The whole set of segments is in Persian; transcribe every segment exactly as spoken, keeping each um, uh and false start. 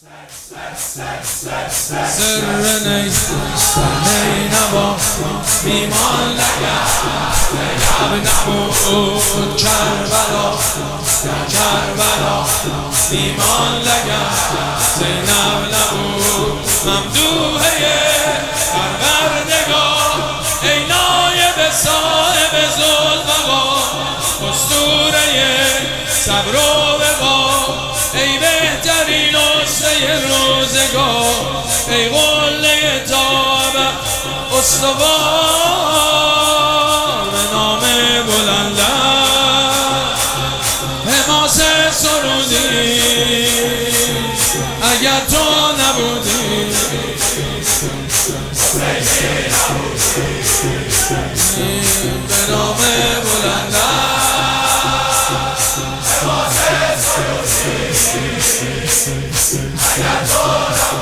سر نی نی نوا میمان لگه زینب نبود کربلا کربلا میمان لگه زینب نبود ممدوحه پروردگار ای نایب صاحب ذوالفقار اسطوره صبر و وقار ای بهترین اسوه روزگار ای قله تابع استوار به نام بلندت حماسه سرودی اگر تو نبودی به نام بلندت اگر تو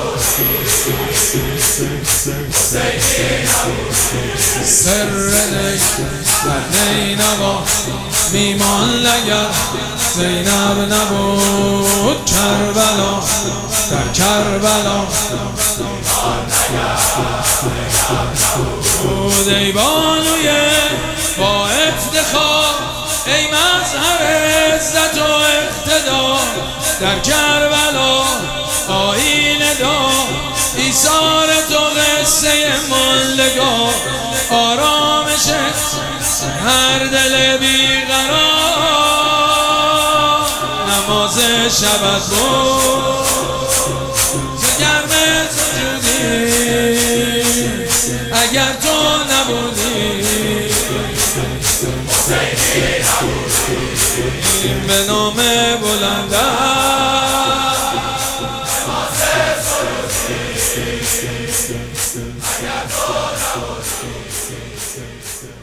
سر نی نی نوا میمان لگر زینب نبود کربلا در کربلا بود ای بانوی با افتخار ای مظهر عزت و اقتدار در کربلا آیین دار ایثار تو قصه ماندگار آرامش هر دل بیقرار نماز شب بود چه گرم سجودی اگر تو نبودی به نام بلندت اگر تو نبودی